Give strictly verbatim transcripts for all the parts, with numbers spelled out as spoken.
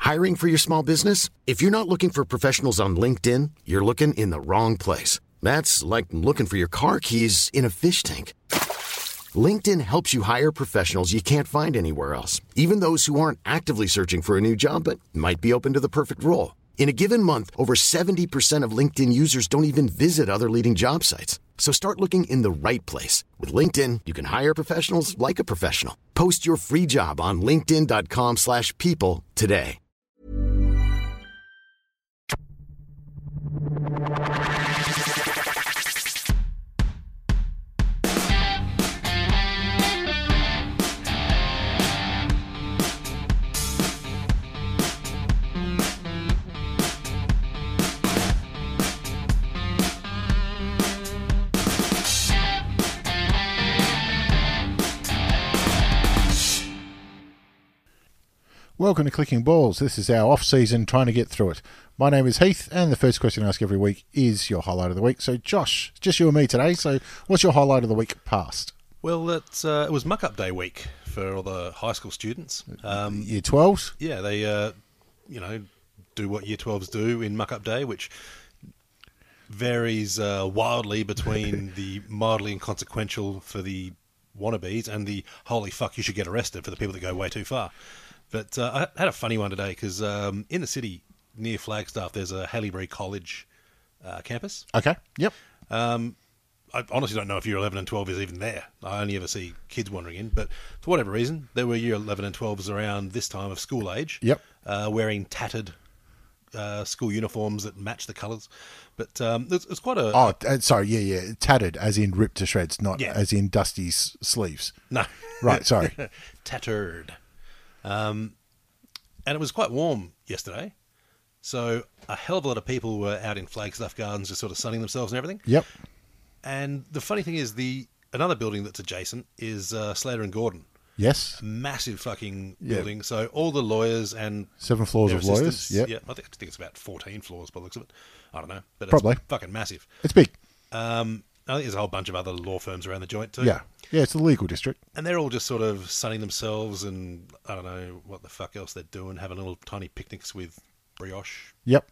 Hiring for your small business? If you're not looking for professionals on LinkedIn, you're looking in the wrong place. That's like looking for your car keys in a fish tank. LinkedIn helps you hire professionals you can't find anywhere else, even those who aren't actively searching for a new job but might be open to the perfect role. In a given month, over seventy percent of LinkedIn users don't even visit other leading job sites. So start looking in the right place. With LinkedIn, you can hire professionals like a professional. Post your free job on linkedin.com slash people today. Welcome to Clicking Balls. This is our off-season trying to get through it. My name is Heath, and the first question I ask every week is your highlight of the week. So, Josh, it's just you and me today. So, what's your highlight of the week past? Well, it's, uh, it was Muck-Up Day week for all the high school students. Um, Year twelves? Yeah, they, uh, you know, do what Year twelves do in Muck-Up Day, which varies uh, wildly between the mildly inconsequential for the wannabes and the holy fuck, you should get arrested for the people that go way too far. But uh, I had a funny one today because um, in the city near Flagstaff, there's a Haileybury College uh, campus. Okay, yep. Um, I honestly don't know if year eleven and twelve is even there. I only ever see kids wandering in. But for whatever reason, there were year eleven and twelves around this time of school age. Yep. Uh, wearing tattered uh, school uniforms that match the colours. But um, it's, it's quite a... Oh, uh, sorry, yeah, yeah. Tattered, as in ripped to shreds, not Yeah. as in Dusty's sleeves. No. Right, sorry. Tattered. Um, and it was quite warm yesterday, so a hell of a lot of people were out in Flagstaff Gardens just sort of sunning themselves and everything. Yep. And the funny thing is, the another building that's adjacent is uh, Slater and Gordon. Yes. Massive fucking Yeah. building. So all the lawyers and Seven floors their of lawyers. assistants- Yep. Yeah, I think, I think it's about fourteen floors by the looks of it. I don't know, but it's Probably. fucking massive. It's big. Um, I think there's a whole bunch of other law firms around the joint too. Yeah. Yeah, it's the legal district. And they're all just sort of sunning themselves and I don't know what the fuck else they're doing, having little tiny picnics with brioche. Yep.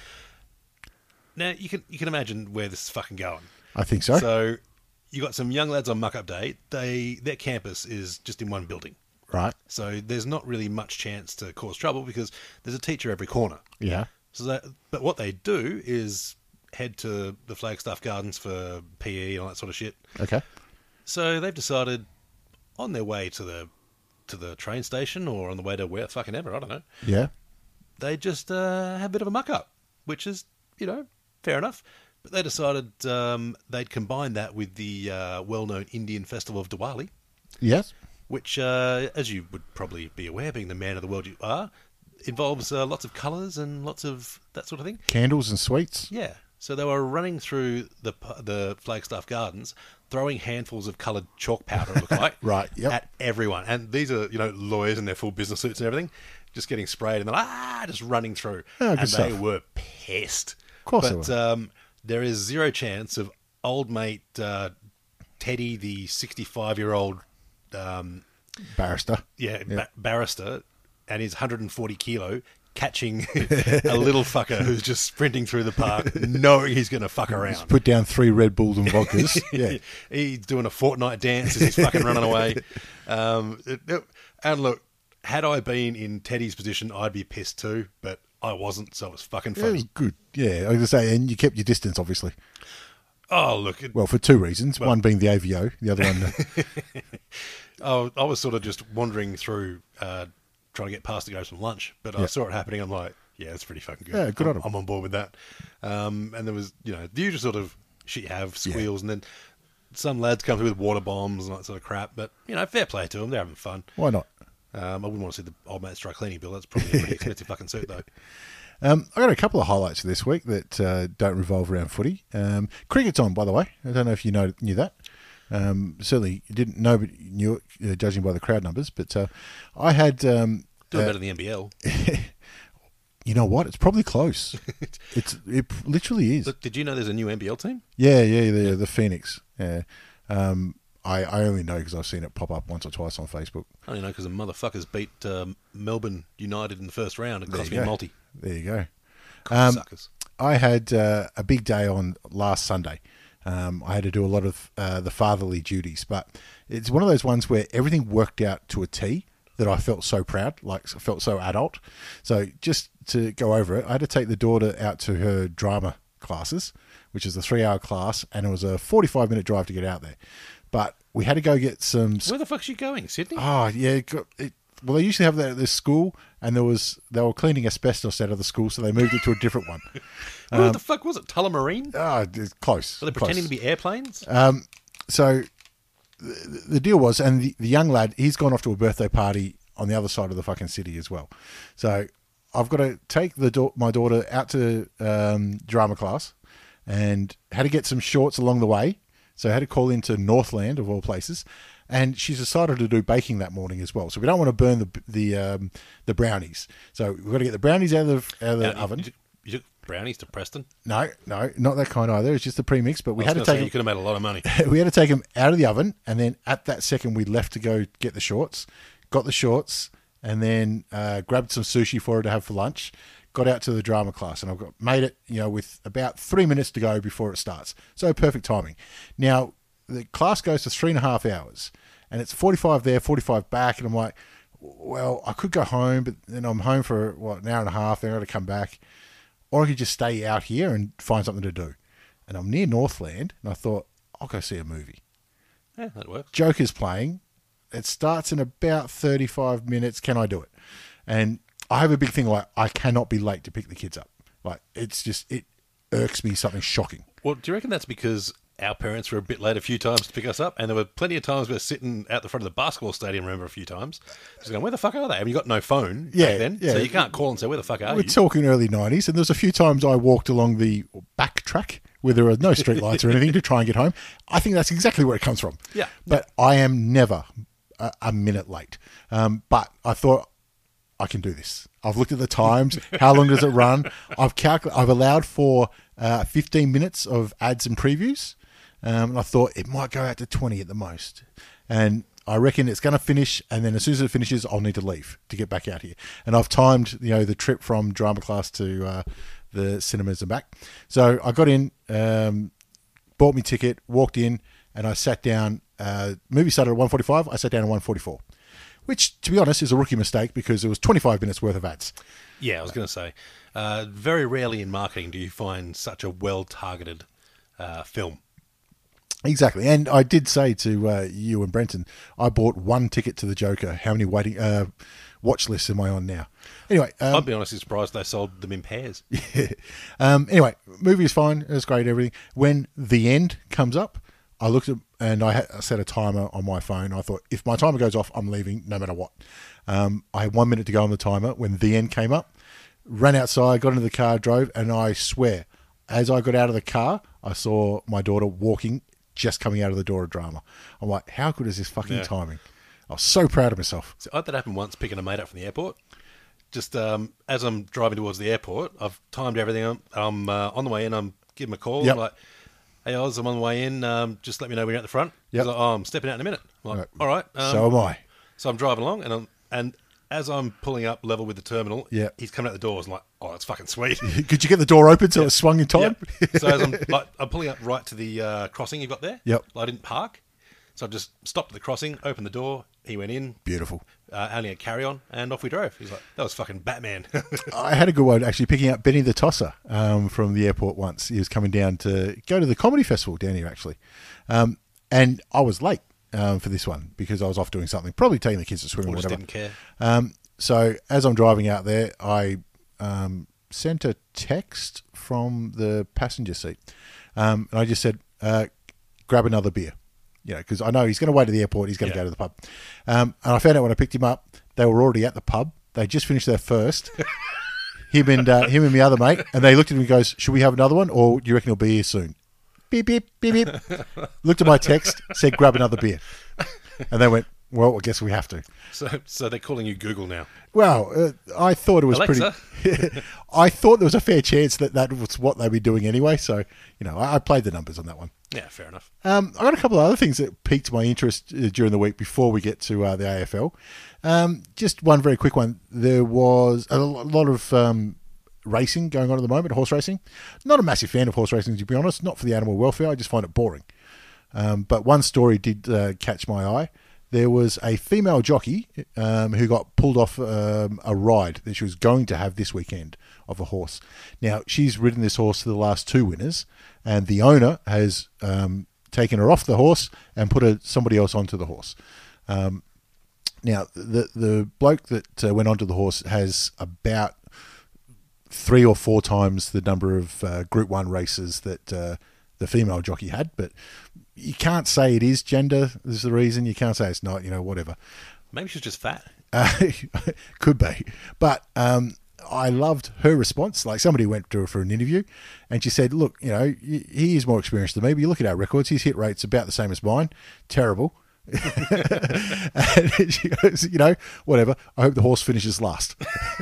Now, you can you can imagine where this is fucking going. I think so. So, you got some young lads on Muck-Up Day. They Their campus is just in one building. Right. So, there's not really much chance to cause trouble because there's a teacher every corner. Yeah. So that, But what they do is head to the Flagstaff Gardens for P E and all that sort of shit. Okay. So they've decided on their way to the to the train station or on the way to where fucking ever, I don't know, Yeah. they just uh, have a bit of a muck-up, which is, you know, fair enough. But they decided um, they'd combine that with the uh, well-known Indian festival of Diwali, Yes. which, uh, as you would probably be aware, being the man of the world you are, involves uh, lots of colours and lots of that sort of thing. Candles and sweets. Yeah. So they were running through the the Flagstaff Gardens, throwing handfuls of coloured chalk powder, it looked like, Right, yep. at everyone. And these are, you know, lawyers in their full business suits and everything, just getting sprayed and they're like, ah, just running through. Oh, good and they stuff. were pissed. Of course But they were. um, there is zero chance of old mate uh, Teddy, the sixty-five-year-old um, Barrister. yeah, Yeah. ba- barrister, and his one hundred forty kilo catching a little fucker who's just sprinting through the park, knowing he's going to fuck around. Put down three Red Bulls and vodkas. Yeah. He's doing a Fortnite dance as he's fucking running away. Um, it- it- and look, had I been in Teddy's position, I'd be pissed too, but I wasn't, so it was fucking Yeah, it was funny. good. Yeah, I was going to say, and you kept your distance, obviously. Oh, look. It, Well, for two reasons. One being the A V O, the other one... Uh, I, I was sort of just wandering through, uh, trying to get past to go some lunch, but I Yeah. saw it happening. I'm like, yeah, it's pretty fucking good. Yeah, good I'm, on 'em. I'm on board with that. Um, and there was, you know, the usual sort of shit you have, squeals, and then some lads come through with water bombs and that sort of crap. But, you know, fair play to them. They're having fun. Why not? Um, I wouldn't want to see the old mate's dry cleaning bill. That's probably a pretty expensive fucking suit, though. Um, I got a couple of highlights for this week that uh, don't revolve around footy. Um, cricket's on, by the way. I don't know if you know, knew that. Um, certainly didn't know, but knew it, uh, judging by the crowd numbers. But uh, I had... Um, Doing uh, better than the N B L. You know what? It's probably close. it's It literally is. Look, did you know there's a new N B L team? Yeah, yeah, the the Phoenix. Yeah. Um, I, I only know because I've seen it pop up once or twice on Facebook. I only know because the motherfuckers beat um, Melbourne United in the first round. It There cost you me a go. multi. There you go. Um, Suckers. I had uh, a big day on last Sunday. Um, I had to do a lot of uh, the fatherly duties, but it's one of those ones where everything worked out to a T that I felt so proud, like I felt so adult. So just to go over it, I had to take the daughter out to her drama classes, which is a three-hour class, and it was a forty-five minute drive to get out there. But we had to go get some... Where the fuck's she going? Sydney? Oh, yeah. It got, it, well, they usually have that at this school, and there was they were cleaning asbestos out of the school, so they moved it to a different one. Where the fuck was it? Tullamarine? Ah, it's close. Were they close. pretending to be airplanes? Um, so the, the deal was, and the, the young lad, he's gone off to a birthday party on the other side of the fucking city as well. So I've got to take the da- my daughter out to um, drama class, and had to get some shorts along the way. So I had to call into Northland, of all places, and she's decided to do baking that morning as well. So we don't want to burn the the um, the brownies. So we've got to get the brownies out of the, out of the Uh, you- oven. You, took- you took brownies to Preston? No, no, not that kind either. It's just the premix. But we I was had to gonna take say, them, you could have made a lot of money. we had to take them out of the oven, and then at that second we left to go get the shorts. Got the shorts, and then uh, grabbed some sushi for her to have for lunch. Got out to the drama class, and I've got made it, you know, with about three minutes to go before it starts. So perfect timing. Now the class goes to three and a half hours, and it's forty-five there, forty-five back, and I'm like, well, I could go home, but then I'm home for what an hour and a half. Then I got to come back, or I could just stay out here and find something to do. And I'm near Northland, and I thought I'll go see a movie. Yeah, that works. Joker's playing. It starts in about thirty-five minutes. Can I do it? And I have a big thing like I cannot be late to pick the kids up. Like it's just it irks me something shocking. Well, do you reckon that's because our parents were a bit late a few times to pick us up, and there were plenty of times we were sitting out the front of the basketball stadium, remember, a few times, just going, where the fuck are they? I mean, you got no phone Yeah, back then, yeah. so you can't call and say, where the fuck are We're you? talking early nineties, and there's a few times I walked along the back track where there are no street lights or anything to try and get home. I think that's exactly where it comes from. Yeah. But I am never a, a minute late. Um, but I thought I can do this. I've looked at the times. How long does it run? I've calculated. I've allowed for uh, fifteen minutes of ads and previews. Um, and I thought it might go out to twenty at the most. And I reckon it's going to finish, and then as soon as it finishes, I'll need to leave to get back out here. And I've timed, you know, the trip from drama class to uh, the cinemas and back. So I got in, um, bought me ticket, walked in, and I sat down. Uh, movie started at one forty-five. I sat down at one forty-four, which, to be honest, is a rookie mistake because it was twenty-five minutes worth of ads. Yeah, I was going to say, uh, very rarely in marketing do you find such a well-targeted uh, film. Exactly, and I did say to uh, you and Brenton, I bought one ticket to the Joker. How many waiting uh, watch lists am I on now? Anyway, um, I'll be honestly surprised they sold them in pairs. yeah. um, anyway, movie is fine. It's great. Everything. When the end comes up, I looked at and I, had, I set a timer on my phone. I thought if my timer goes off, I'm leaving no matter what. Um, I had one minute to go on the timer when the end came up. Ran outside, got into the car, drove, and I swear, as I got out of the car, I saw my daughter walking. Just coming out of the door of drama. I'm like, how good is this fucking Yeah. timing? I was so proud of myself. So I had that happen once, picking a mate up from the airport. Just um, as I'm driving towards the airport, I've timed everything. I'm, I'm uh, on the way in. I'm giving him a call. Yep. I'm like, hey, Oz, I'm on the way in. Um, just let me know when you're at the front. Yep. He's like, oh, I'm stepping out in a minute. I'm like, Right. all right. Um, So am I. So I'm driving along, and I'm, and as I'm pulling up level with the terminal, Yeah. he's coming out the doors. I'm like, oh, that's fucking sweet. Could you get the door open so it swung in time? Yep. So as I'm like, I'm pulling up right to the uh, crossing you've got there. Yep. I didn't park, so I just stopped at the crossing, opened the door. He went in. Beautiful. Uh, only a carry on, and off we drove. He's like, that was fucking Batman. I had a good one actually picking up Benny the Tosser um, from the airport once. He was coming down to go to the comedy festival down here actually. Um, and I was late um, for this one because I was off doing something, probably taking the kids to swim or Or just whatever. didn't care. Um, so as I'm driving out there, I um, sent a text from the passenger seat. Um, and I just said, uh, grab another beer. You know, because I know he's going to wait at the airport. He's going to Yeah. go to the pub. Um, and I found out when I picked him up, they were already at the pub. They just finished their first. him and uh, him and my other mate. And they looked at him and goes, should we have another one? Or do you reckon he'll be here soon? Beep, beep, beep, beep. Looked at my text, said, grab another beer. And they went, Well, I guess we have to. So, so they're calling you Google now. Well, uh, I thought it was Alexa? pretty. I thought there was a fair chance that that was what they'd be doing anyway. So, you know, I, I played the numbers on that one. Yeah, fair enough. Um, I got a couple of other things that piqued my interest uh, during the week before we get to uh, the A F L. Um, just one very quick one. There was a lot of um, racing going on at the moment, horse racing. Not a massive fan of horse racing, to be honest. Not for the animal welfare. I just find it boring. Um, but one story did uh, catch my eye. There was a female jockey um, who got pulled off um, a ride that she was going to have this weekend of a horse. Now, she's ridden this horse for the last two winners, and the owner has um, taken her off the horse and put a, somebody else onto the horse. Um, now, the the bloke that uh, went onto the horse has about three or four times the number of uh, Group One races that uh, the female jockey had, but you can't say it is gender is the reason. You can't say it's not, you know, whatever. Maybe she's just fat. Uh, could be. But um, I loved her response. Like, somebody went to her for an interview and she said, look, you know, he is more experienced than me, but you look at our records, his hit rate's about the same as mine. Terrible. And she goes, you know, whatever. I hope the horse finishes last.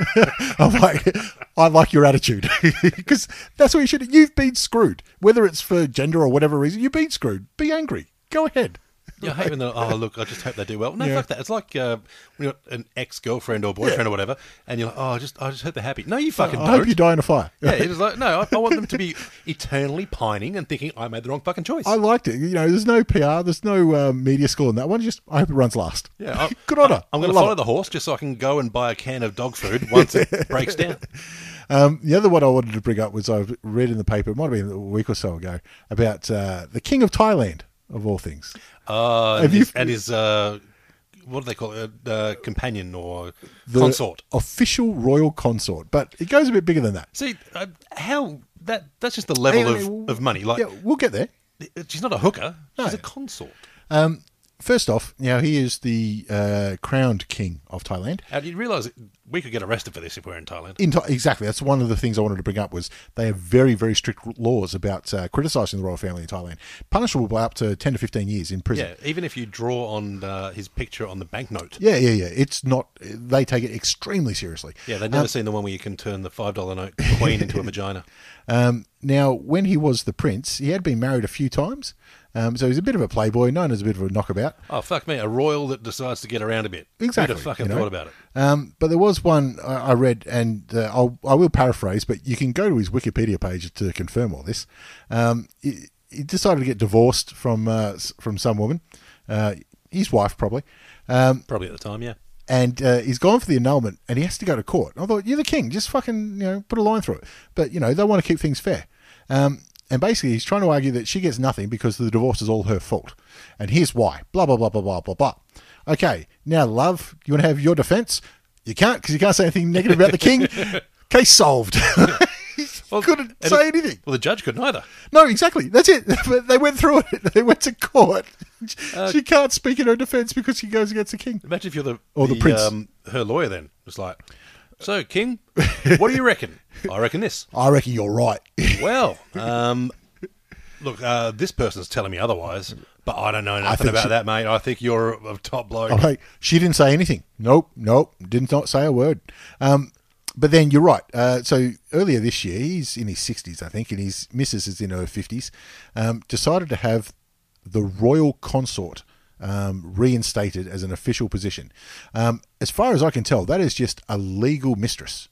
I'm like, I like your attitude, because that's what you should. You've been screwed, whether it's for gender or whatever reason. You've been screwed. Be angry. Go ahead. Yeah, I hate when they're, oh, look, I just hope they do well. No, Yeah. fuck that. It's like uh, when you've got an ex-girlfriend or boyfriend Yeah. or whatever, and you're like, oh, I just, I just hope they're happy. No, you fucking I don't. hope you die in a fire. Yeah, it's like, no, I, I want them to be eternally pining and thinking I made the wrong fucking choice. I liked it. You know, there's no P R, there's no um, media school in that one. Just, I hope it runs last. yeah, I, Good on her. I'm I going to love follow it. the horse just so I can go and buy a can of dog food once it breaks down. Um, the other one I wanted to bring up was I've read in the paper, it might have been a week or so ago, about uh, the King of Thailand, of all things. Uh, Have and you- his, and his uh, what do they call it? Uh, companion or The consort. Official royal consort. But it goes a bit bigger than that. See, uh, how that that's just the level Hey, of, hey, of money. Like, Yeah, we'll get there. she's not a hooker; she's No. a consort. Um, first off, now he is the uh, crowned king of Thailand. And you realise that we could get arrested for this if we're in Thailand. In Tha- exactly, that's one of the things I wanted to bring up was they have very, very strict laws about uh, criticising the royal family in Thailand. Punishable by up to ten to fifteen years in prison. Yeah, even if you draw on uh, his picture on the banknote. Yeah, yeah, yeah. It's not. They take it extremely seriously. Yeah, they've never Um, seen the one where you can turn the five dollar note queen into a vagina. Um, now, when he was the prince, he had been married a few times, um, so he's a bit of a playboy, known as a bit of a knockabout. Oh, fuck me, a royal that decides to get around a bit. Exactly. Who'd have fucking you know. thought about it? Um, but there was one I I read, and uh, I'll, I will paraphrase, but you can go to his Wikipedia page to confirm all this. Um, he, he decided to get divorced from uh, s- from some woman, uh, his wife probably, um, Probably at the time, yeah. and uh, he's gone for the annulment, and he has to go to court. I thought, you're the king, just fucking, you know, put a line through it. But, you know, they want to keep things fair. Um, and basically, he's trying to argue that she gets nothing because the divorce is all her fault. And here's why. Blah, blah, blah, blah, blah, blah, blah. Okay, now, love, you want to have your defence? You can't, because you can't say anything negative about the king. Case solved. He Well, couldn't and say it- anything. Well, the judge couldn't either. No, exactly. That's it. But they went through it. They went to court. Uh, she can't speak in her defence because she goes against the king. Imagine if you're the, Or the prince. Um, her lawyer then. It's like, so, King, what do you reckon? I reckon this. I reckon you're right. Well, um, look, uh, this person's telling me otherwise, but I don't know nothing think about she- that, mate. I think you're a top bloke. Oh, hey, she didn't say anything. Nope, nope, did not say a word. Um, but then you're right. Uh, so earlier this year, he's in his sixties, I think, and his missus is in her fifties, um, decided to have the royal consort um, reinstated as an official position. Um, as far as I can tell, that is just a legal mistress.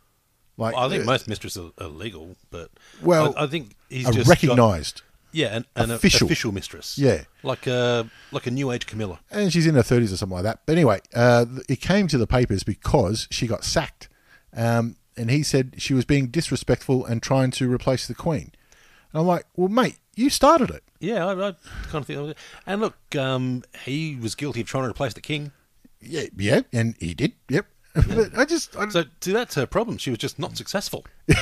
Like I think uh, most mistresses are, are legal, but Well, I, I think he's a just recognised. got- yeah, an, an official. official mistress. Yeah. like a like a new age Camilla. And she's in her thirties or something like that. But anyway, uh, it came to the papers because she got sacked. Um, and he said she was being disrespectful and trying to replace the Queen. And I'm like, well, mate, you started it. Yeah, I, I kind of think. That was it. And look, um, he was guilty of trying to replace the king. Yeah, yeah, and he did. Yep. But I just, I, So, see, that's her problem. She was just not successful.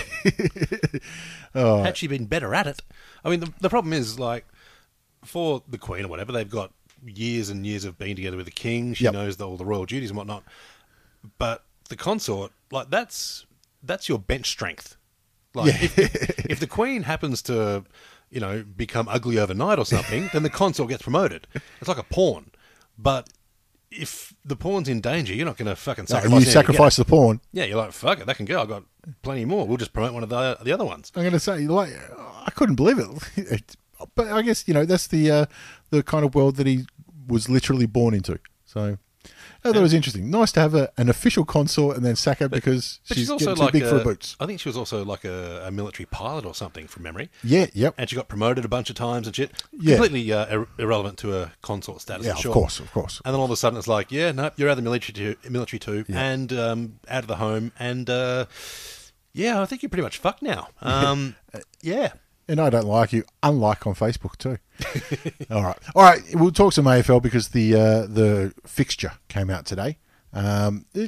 Oh. Had she been better at it, I mean, the, the problem is like for the Queen or whatever, they've got years and years of being together with the king. She Yep. knows the, all the royal duties and whatnot. But the consort, like that's that's your bench strength. Like Yeah. if, if, if the Queen happens to, you know, become ugly overnight or something, then the consort gets promoted. It's like a pawn. But if the pawn's in danger, you're not going to fucking No, sacrifice you it. sacrifice the pawn. Yeah, you're like, fuck it, that can go. I've got plenty more. We'll just promote one of the the other ones. I'm going to say, like, I couldn't believe it. It- But I guess, you know, that's the uh, the kind of world that he was literally born into. So I thought it was interesting. Nice to have a, an official consort and then sack her because But she's, she's also getting too like big a, for her boots. I think she was also like a, a military pilot or something from memory. Yeah, yep. And she got promoted a bunch of times and shit. Yeah. Completely uh, ir- irrelevant to her consort status. Yeah, I'm of sure. course, of course. And then all of a sudden it's like, yeah, no, you're out of the military too, military too and um, out of the home. And uh, yeah, I think you're pretty much fucked now. Um, yeah. And I don't like you, unlike on Facebook too. All right, all right. We'll talk some A F L because the uh, the fixture came out today. Um, it,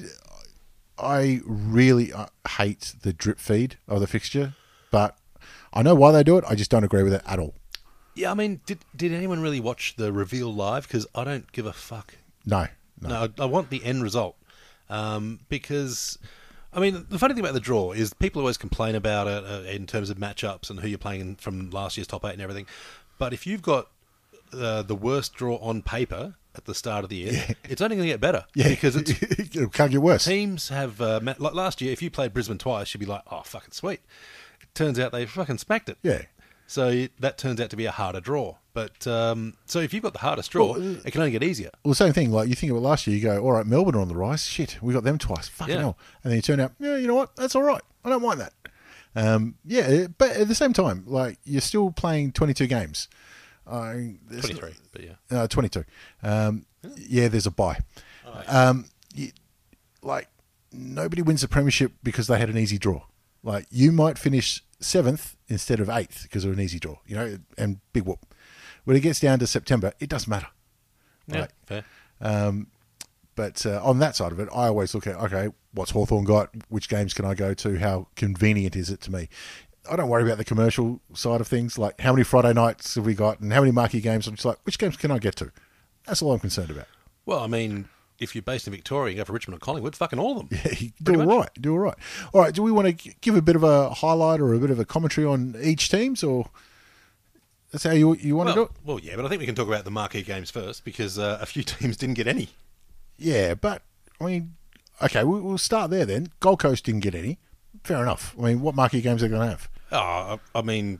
I really uh, hate the drip feed of the fixture, but I know why they do it. I just don't agree with it at all. Yeah, I mean, did did anyone really watch the reveal live? Because I don't give a fuck. No, no. No, I, I want the end result. Um, because, I mean, the funny thing about the draw is people always complain about it uh, in terms of matchups and who you're playing from last year's top eight and everything. But if you've got uh, the worst draw on paper at the start of the year, Yeah. it's only going to get better. Yeah, Because it's, it can't get worse. teams have, uh, met, like last year, if you played Brisbane twice, you'd be like, oh, fucking sweet. It turns out they fucking smacked it. Yeah. So it, that turns out to be a harder draw. But um, so if you've got the hardest draw, Well, uh, it can only get easier. Well, same thing. Like you think about last year, you go, all right, Melbourne are on the rise. Shit, we got them twice. Fucking Yeah. hell. And then you turn out, yeah, you know what? That's all right. I don't mind that. Um, yeah, but at the same time, like you're still playing twenty-two games. I there's- twenty-three, but yeah. Uh, twenty-two. Um, yeah, there's a bye. Um, you, like nobody wins the premiership because they had an easy draw. Like you might finish seventh instead of eighth because of an easy draw. You know, and big whoop. When it gets down to September, it doesn't matter. Yeah, Right. fair. Um, but uh, on that side of it, I always look at, okay, what's Hawthorn got? Which games can I go to? How convenient is it to me? I don't worry about the commercial side of things, like how many Friday nights have we got and how many marquee games. I'm just like, which games can I get to? That's all I'm concerned about. Well, I mean, if you're based in Victoria, you go for Richmond or Collingwood, fucking all of them. Yeah, you Pretty do all much. right. Do all right. All right, do we want to give a bit of a highlight or a bit of a commentary on each teams, or that's how you, you want to do Well, it? well, yeah, but I think we can talk about the marquee games first because uh, a few teams didn't get any. Yeah, but, I mean, okay, we- we'll start there then. Gold Coast didn't get any. Fair enough. I mean, what marquee games are they going to have? Oh, I, I mean,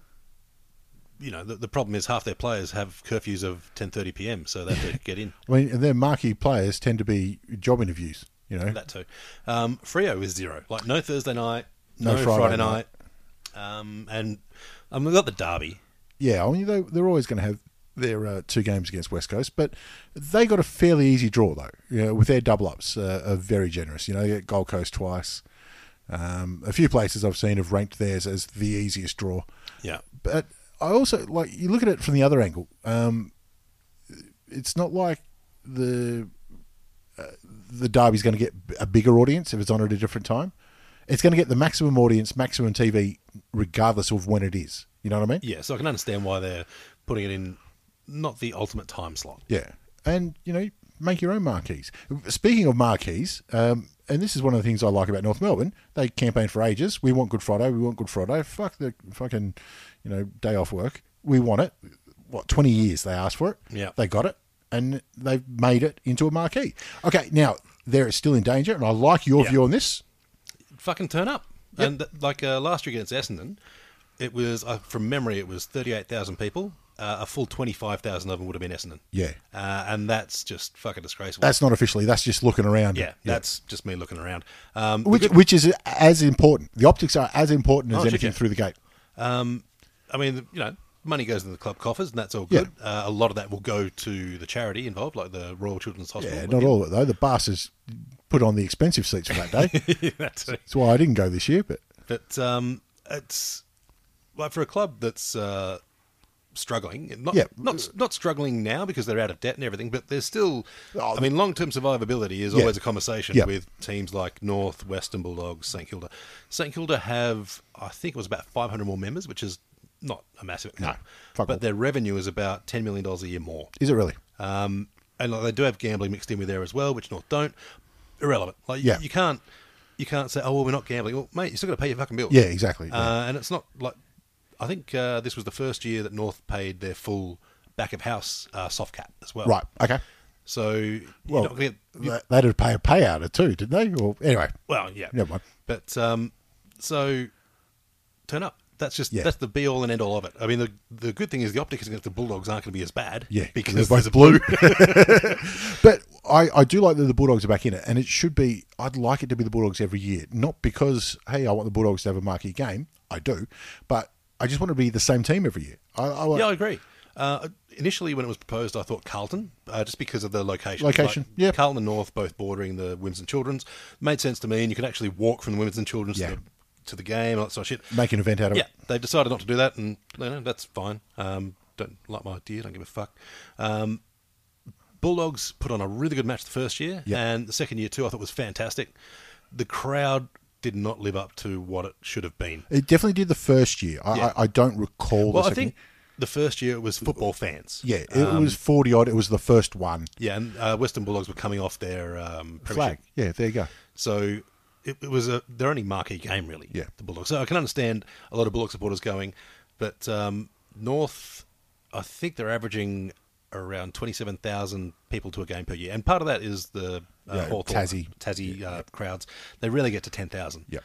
you know, the, the problem is half their players have curfews of ten thirty p.m, so they have to get in. I mean, and their marquee players tend to be job interviews, you know. That too. Um, Freo is zero. Like, no Thursday night, No no, Friday Friday, night. night. Um, and um, we've got the derby. Yeah, I mean, they, they're always going to have their uh, two games against West Coast, but they got a fairly easy draw, though. You know, with their double-ups uh, are very generous. You know, they get Gold Coast twice. Um, a few places I've seen have ranked theirs as the easiest draw. Yeah. But I also, like, you look at it from the other angle. Um, it's not like the uh, the derby's going to get a bigger audience if it's on at a different time. It's going to get the maximum audience, maximum T V, regardless of when it is. You know what I mean? Yeah, so I can understand why they're putting it in not the ultimate time slot. Yeah. And, you know, make your own marquees. Speaking of marquees, um, and this is one of the things I like about North Melbourne, they campaigned for ages. We want Good Friday. We want Good Friday. Fuck the fucking, you know, day off work. We want it. What, twenty years they asked for it. Yeah. They got it. And they've made it into a marquee. Okay, now, they're still in danger, and I like your Yeah. view on this. Fucking turn up. Yep. And th- like uh, last year against Essendon, it was, uh, from memory, it was thirty-eight thousand people. Uh, a full twenty-five thousand of them would have been Essendon. Yeah. Uh, and that's just fucking disgraceful. That's not officially. That's just looking around. yeah, that's just me looking around. Um, the Which, good- which is as important. The optics are as important as Oh, shit, anything yeah. through the gate. Um, I mean, you know, money goes into the club coffers, and that's all good. Uh, a lot of that will go to the charity involved, like the Royal Children's Hospital. Yeah, not all of it, though. The bastards put on the expensive seats for that day. That's it. That's why I didn't go this year, but But um, it's like for a club that's uh, struggling, not Yeah. not not struggling now because they're out of debt and everything, but there's still. Oh, I mean, long term survivability is Yeah. always a conversation Yeah. with teams like North, Western Bulldogs, St Kilda. St Kilda have, I think it was about five hundred more members, which is not a massive amount, fuck all. but their revenue is about ten million dollars a year more. is it really? Um, and like, they do have gambling mixed in with there as well, which North don't. Irrelevant. Like Yeah. you, you can't you can't say, oh well, we're not gambling. Well, mate, you still got to pay your fucking bills. Yeah, exactly. Yeah. Uh, and it's not like I think uh, this was the first year that North paid their full back of house uh, soft cap as well. right. Okay. So you're Well, not going to get. they had to pay a payout too, didn't they? Or anyway, Well, yeah. never mind. But um, so turn up. That's just Yeah. that's the be all and end all of it. I mean, the the good thing is the optics against the Bulldogs aren't going to be as bad. Yeah, because they're there's both a blue. But I, I do like that the Bulldogs are back in it, and it should be. I'd like it to be the Bulldogs every year, not because hey, I want the Bulldogs to have a marquee game. I do, but I just want to be the same team every year. I, I like, Yeah, I agree. Uh, initially, when it was proposed, I thought Carlton, uh, just because of the location. Location, Like, yeah. Carlton and North, both bordering the Women's and Children's, made sense to me, and you could actually walk from the Women's and Children's Yeah. to, the, to the game, all that sort of shit. make an event out of Yeah, it. they've decided not to do that, and you know, that's fine. Um, don't like my idea, don't give a fuck. Um, Bulldogs put on a really good match the first year, Yeah. and the second year too, I thought was fantastic. The crowd did not live up to what it should have been. It definitely did the first year. I, Yeah. I, I don't recall Well, the I second think the first year it was football fans. year. Yeah, it was forty odd. It was the first one. Yeah, and uh, Western Bulldogs were coming off their um, Flag. premiership. Yeah, there you go. So it, it was a their only marquee game, really. Yeah. The Bulldogs. So I can understand a lot of Bulldog supporters going, but um, North, I think they're averaging around twenty-seven thousand people to a game per year, and part of that is the uh, Yeah, Hawthorn, Tassie. Tassie uh, crowds. They really get to ten thousand. Yep.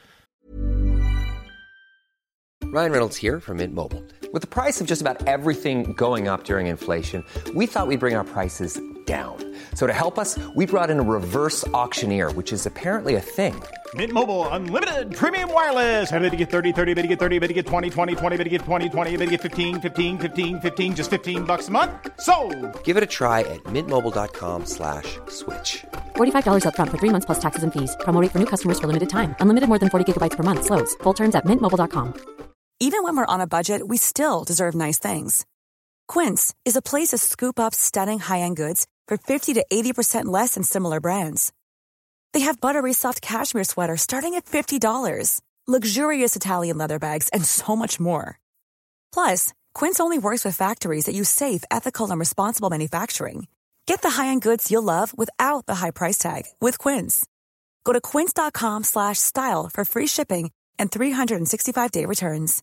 Ryan Reynolds here from Mint Mobile. With the price of just about everything going up during inflation, we thought we'd bring our prices down. So to help us, we brought in a reverse auctioneer, which is apparently a thing. Mint Mobile Unlimited Premium Wireless. How to get thirty, thirty, how to get thirty, how to get twenty, twenty, twenty, how to get twenty, twenty, how to get fifteen, fifteen, fifteen, fifteen, just fifteen bucks a month? Sold! Give it a try at mintmobile.com slash switch. forty-five dollars up front for three months plus taxes and fees. Promo rate for new customers for limited time. Unlimited more than forty gigabytes per month. Slows full terms at mint mobile dot com. Even when we're on a budget, we still deserve nice things. Quince is a place to scoop up stunning high-end goods for fifty to eighty percent less than similar brands. They have buttery soft cashmere sweaters starting at fifty dollars, luxurious Italian leather bags, and so much more. Plus, Quince only works with factories that use safe, ethical, and responsible manufacturing. Get the high-end goods you'll love without the high price tag with Quince. Go to quince.com slash style for free shipping and three sixty-five day returns.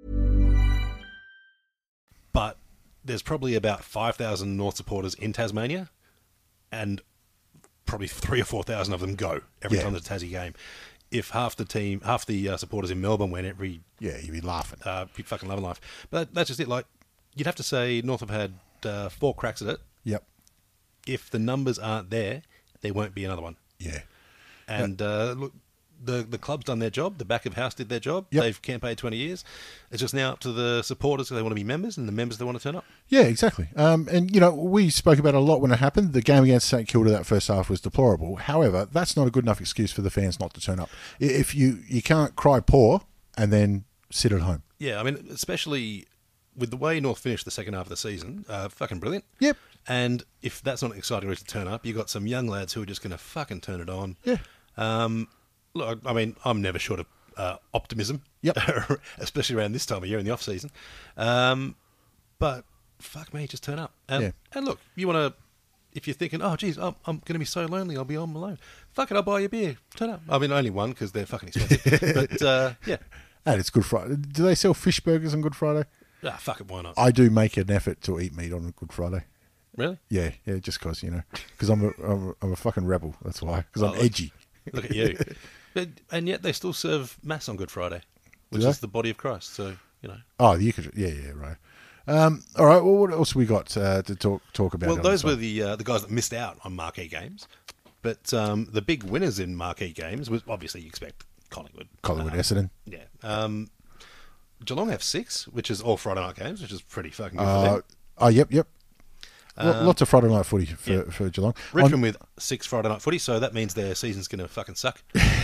But there's probably about five thousand North supporters in Tasmania, and probably three or four thousand of them go every Yeah. time there's a Tassie game. If half the team, half the uh, supporters in Melbourne went every, Yeah, you'd be laughing. uh, you'd fucking love life. But that's just it. Like, you'd have to say North have had uh, four cracks at it. Yep. If the numbers aren't there, there won't be another one. Yeah. And uh, look, the the club's done their job. The back of house did their job. Yep. They've campaigned twenty years. It's just now up to the supporters if they want to be members, and the members that want to turn up. Yeah, exactly. Um, and, you know, we spoke about it a lot when it happened. The game against St Kilda that first half was deplorable. However, that's not a good enough excuse for the fans not to turn up. I- If you, you can't cry poor and then sit at home. Yeah, I mean, especially with the way North finished the second half of the season, uh, fucking brilliant. Yep. And if that's not an exciting reason to turn up, you've got some young lads who are just going to fucking turn it on. Yeah. Um, look, I mean, I'm never short of uh, optimism. Yep. Especially around this time of year in the off season. Um, but fuck me, just turn up. And, Yeah. and look, you want to. If you're thinking, oh, geez, I'm, I'm going to be so lonely, I'll be on alone. Fuck it, I'll buy you a beer. Turn up. I mean, only one because they're fucking expensive. But uh, yeah, And it's Good Friday. Do they sell fish burgers on Good Friday? ah, fuck it, why not? I do make an effort to eat meat on Good Friday. Really? Yeah, yeah, just because, you know, because I'm a, I'm, a, I'm a fucking rebel. That's why. Because Oh, I'm look- edgy. Look at you. But, and yet they still serve Mass on Good Friday, which Do is they? the body of Christ. So, you know. Oh, you could, yeah, yeah, right. Um, all right. Well, what else we got uh, to talk talk about? Well, on those this were one? the uh, the guys that missed out on marquee games. But um, the big winners in marquee games was obviously you expect Collingwood. Collingwood, Um, Essendon. Yeah. Um, Geelong have six, which is all Friday night games, which is pretty fucking good for Uh, them. oh, yep, yep. Lo- Um, Lots of Friday night footy for, yeah. for Geelong. Richmond On- with six Friday night footy, so that means their season's going to fucking suck.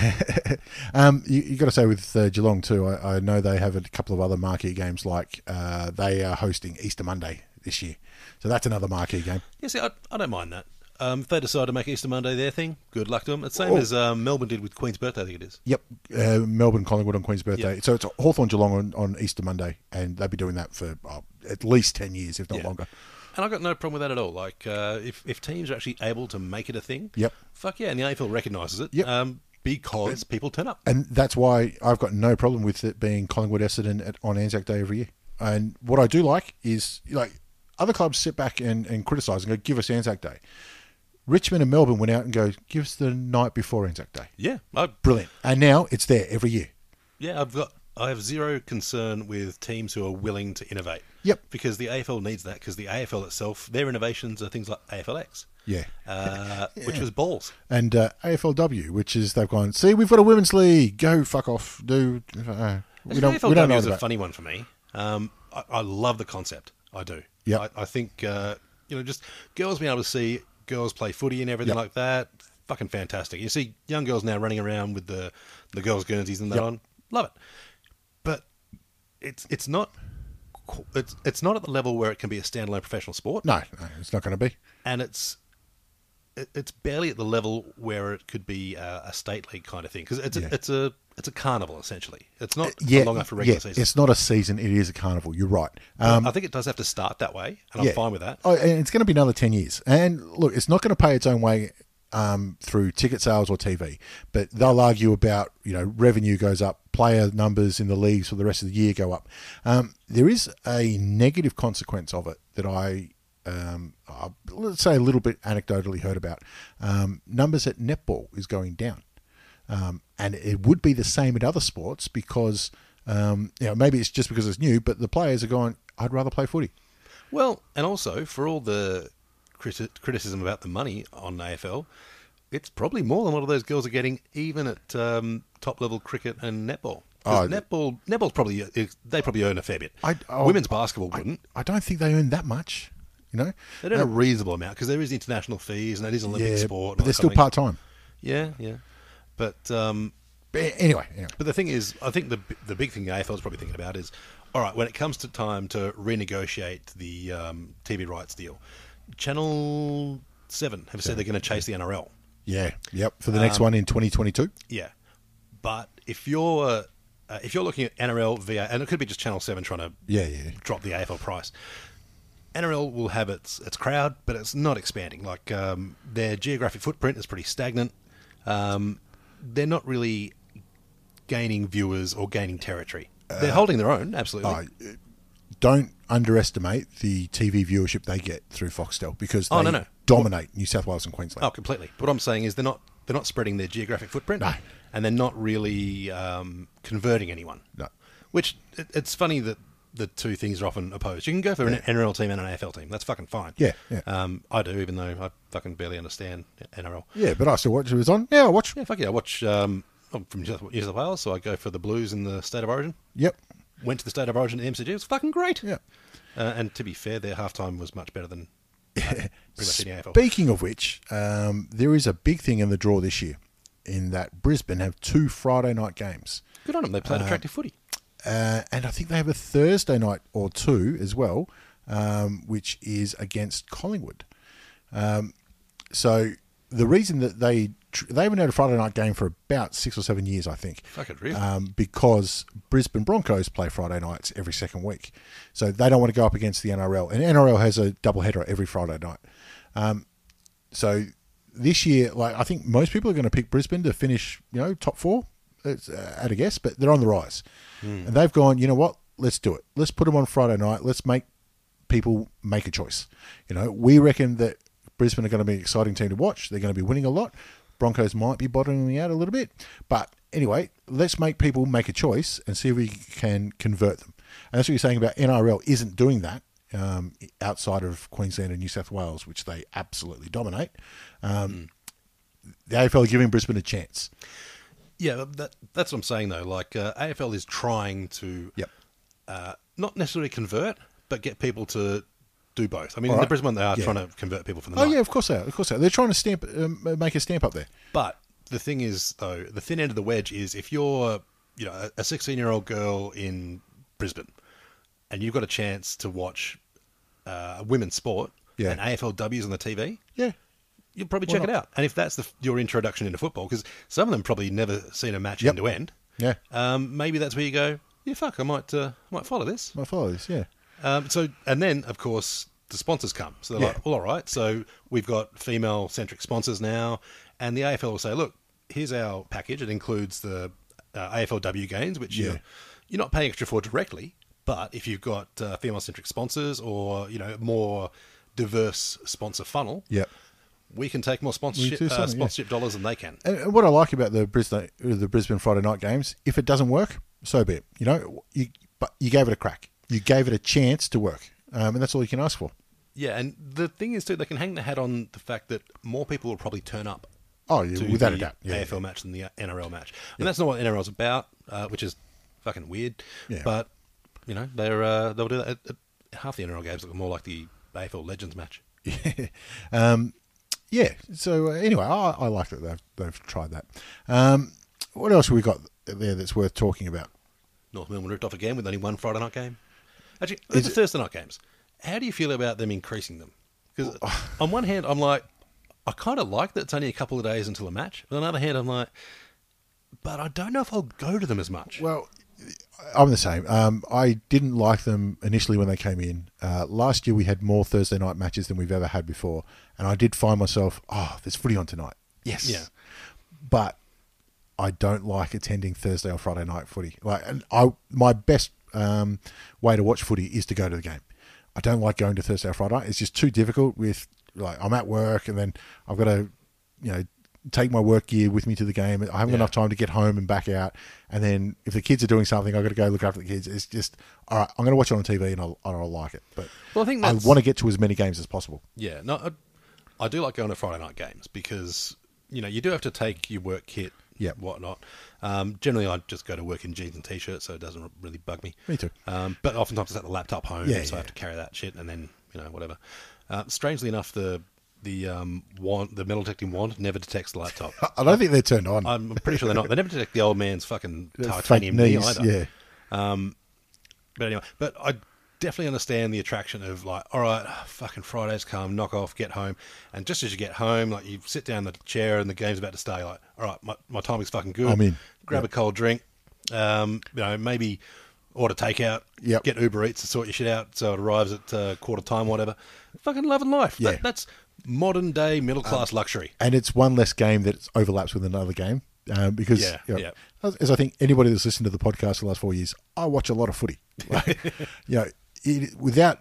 um, you you got to say with uh, Geelong too. I, I know they have a couple of other marquee games, like uh, they are hosting Easter Monday this year, so that's another marquee game. Yeah, see, I, I don't mind that. Um, if they decide to make Easter Monday their thing, good luck to them. It's the same Oh. as um, Melbourne did with Queen's birthday, I think it is. Yep, uh, Melbourne Collingwood on Queen's birthday. Yeah. So it's Hawthorn Geelong on, on Easter Monday, and they'll be doing that for oh, at least ten years, if not Yeah. longer. And I've got no problem with that at all. Like, uh, if, if teams are actually able to make it a thing, Yep. fuck yeah, and the A F L recognises it Yep. um, because people turn up. And that's why I've got no problem with it being Collingwood Essendon at, on Anzac Day every year. And what I do like is, like, other clubs sit back and, and criticise and go, give us Anzac Day. Richmond and Melbourne went out and go, give us the night before Anzac Day. Yeah, I, Brilliant. And now it's there every year. yeah. I've got. I have zero concern with teams who are willing to innovate. Yep. Because the A F L needs that. Because the A F L itself, their innovations are things like A F L X. Yeah. Uh, Which was balls. And uh, A F L W, which is they've gone, see, we've got a women's league. Go fuck off. Do uh, we don't, A F L W we don't know is a about. funny one for me. Um, I, I love the concept. I do. Yep. I, I think uh, you know, just girls being able to see girls play footy and everything Yep. like that. Fucking fantastic. You see young girls now running around with the the girls' Guernseys and that Yep. on. Love it. But it's it's not it's it's not at the level where it can be a standalone professional sport. No, no, it's not going to be. And it's it, it's barely at the level where it could be a, a state league kind of thing because it's Yeah. a, it's a it's a carnival essentially. It's not Yeah, long enough for regular yeah, season. it's not a season. It is a carnival. You're right. Um, I think it does have to start that way, and yeah. I'm fine with that. Oh, and it's going to be another ten years. And look, it's not going to pay its own way um, through ticket sales or T V, but they'll argue about, you know, revenue goes up, player numbers in the leagues for the rest of the year go up. Um, there is a negative consequence of it that I, um, uh, let's say a little bit anecdotally heard about. Um, numbers at netball is going down. Um, and it would be the same at other sports because, um, you know, maybe it's just because it's new, but the players are going, I'd rather play footy. Well, and also for all the criti- criticism about the money on A F L, it's probably more than a lot of those girls are getting, even at um, top level cricket and netball. 'Cause Oh, netball, netball's probably they probably earn a fair bit. I- oh, Women's basketball wouldn't. I don't think they earn that much, you know. They earn Uh, a reasonable amount because there is international fees and it is an Olympic yeah, sport. but and they're that still kind of part thing. time. Yeah, yeah. But um, Anyway, anyway, But the thing is, I think the the big thing the A F L is probably thinking about is, all right, when it comes to time to renegotiate the um, T V rights deal, Channel Seven have said they're going to chase the N R L. yeah, yep. For the next Um, one in twenty twenty-two. Yeah, but if you're uh, if you're looking at N R L via, and it could be just Channel Seven trying to Yeah, yeah. drop the A F L price. N R L will have its its crowd, but it's not expanding. Like um, their geographic footprint is pretty stagnant. Um, they're not really gaining viewers or gaining territory. They're holding their own, absolutely. Uh, don't underestimate the T V viewership they get through Foxtel because they Oh, no, no. dominate New South Wales and Queensland. Oh, completely. But what I'm saying is they're not they're not spreading their geographic footprint, No. and they're not really um, converting anyone. No. Which it, it's funny that the two things are often opposed. You can go for an N R L team and an A F L team. That's fucking fine. Yeah, yeah. Um, I do, even though I fucking barely understand N R L. Yeah, but I still watch it. It was on. Yeah, I watch. Yeah, fuck yeah. I watch. Um, I'm from New South New South Wales, so I go for the Blues in the State of Origin. Yep. Went to the State of Origin at M C G. It was fucking great. Yeah. Uh, and to be fair, their halftime was much better than uh, pretty much any A F L. Speaking of which, um, there is a big thing in the draw this year, in that Brisbane have two Friday night games, Good on them. They played attractive footy. uh, and I think they have a Thursday night or two as well, um, which is against Collingwood. Um, so the reason that they tr- they haven't had a Friday night game for about six or seven years, I think. Fuck it, really? Um, because Brisbane Broncos play Friday nights every second week, so they don't want to go up against the N R L, and N R L has a double header every Friday night. Um, so this year, like I think most people are going to pick Brisbane to finish, you know, top four. It's, uh, at a guess, but they're on the rise, and they've gone. You know what? Let's do it. Let's put them on Friday night. Let's make people make a choice. You know, we reckon that Brisbane are going to be an exciting team to watch. They're going to be winning a lot. Broncos might be bottoming out a little bit, but anyway, let's make people make a choice and see if we can convert them. And that's what you're saying about N R L isn't doing that um, outside of Queensland and New South Wales, which they absolutely dominate. Um, mm. The A F L are giving Brisbane a chance. Yeah, that, that's what I'm saying, though. Like, uh, A F L is trying to Yep. uh, not necessarily convert, but get people to do both. I mean, All in right. the Brisbane, they are Yeah. trying to convert people for the Oh night. yeah, of course they are. Of course they are. They're trying to stamp, um, make a stamp up there. But the thing is, though, the thin end of the wedge is if you're, you know, a sixteen-year-old girl in Brisbane and you've got a chance to watch uh, women's sport Yeah. and A F L W's on the T V, Yeah. you'll probably Why check it not? out. And if that's the, your introduction into football, because some of them probably never seen a match Yep. end to end, Yeah. um, maybe that's where you go, yeah, fuck, I might, uh, might follow this. I follow this. Yeah. Um, so, and then, of course, the sponsors come. So they're Yeah. like, well, all right, so we've got female-centric sponsors now, and the A F L will say, look, here's our package. It includes the uh, A F L W games, which Yeah. you're, you're not paying extra for directly, but if you've got uh, female-centric sponsors or, you know, more diverse sponsor funnel, Yep. we can take more sponsorship do uh, something, yeah. sponsorship dollars than they can. And what I like about the Brisbane, the Brisbane Friday night games, if it doesn't work, so be it. You know, you, but you gave it a crack. You gave it a chance to work, um, and that's all you can ask for. Yeah, and the thing is too, they can hang their hat on the fact that more people will probably turn up. Oh, yeah, to without the a doubt. Yeah, A F L yeah. match than the N R L match, and that's not what N R L's about, uh, which is fucking weird. Yeah. But you know, they're uh, they'll do that. At, at half the N R L games look more like the A F L Legends match. Yeah. Um, yeah. So uh, anyway, I, I like that they've they've tried that. Um, what else have we got there that's worth talking about? North Melbourne ripped off again with only one Friday night game. Actually, the Thursday night games. How do you feel about them increasing them? Because on one hand, I'm like, I kind of like that it's only a couple of days until a match. But on the other hand, I'm like, but I don't know if I'll go to them as much. Well, I'm the same. Um, I didn't like them initially when they came in. Uh, last year we had more Thursday night matches than we've ever had before, and I did find myself, oh, there's footy on tonight. Yes. Yeah. But I don't like attending Thursday or Friday night footy. Like, and I, my best um, way to watch footy is to go to the game. I don't like going to Thursday or Friday. It's just too difficult. With like, I'm at work and then I've got to, you know, take my work gear with me to the game. I haven't Yeah. enough time to get home and back out. And then if the kids are doing something, I've got to go look after the kids. It's just, all right, I'm going to watch it on T V and I'll, I'll like it. But Well, I think I that's- want to get to as many games as possible. Yeah, no, I, I do like going to Friday night games because, you know, you do have to take your work kit, Yep. whatnot. Um, generally, I just go to work in jeans and T-shirts, so it doesn't really bug me. Me too. Um, but oftentimes it's at the laptop home, Yeah, so yeah. I have to carry that shit and then, you know, whatever. Uh, strangely enough, the the um, wand, the metal detecting wand never detects the laptop. I don't think they're turned on. I'm pretty sure they're not. They never detect the old man's fucking Fake titanium knee knees, either. yeah. Um, but anyway, but I definitely understand the attraction of like, all right, fucking Friday's come, knock off, get home, and just as you get home, like you sit down in the chair and the game's about to start, you're like, all right, my my timing's fucking good. I'm in. Grab Yep. a cold drink, um, you know, maybe order takeout, Yep. get Uber Eats to sort your shit out so it arrives at uh, quarter time, whatever. Fucking loving life. Yeah. That, that's modern day middle class luxury. And it's one less game that overlaps with another game. Um, because, Yeah, you know, yeah. as, as I think anybody that's listened to the podcast for the last four years, I watch a lot of footy. Like, you know, it, without,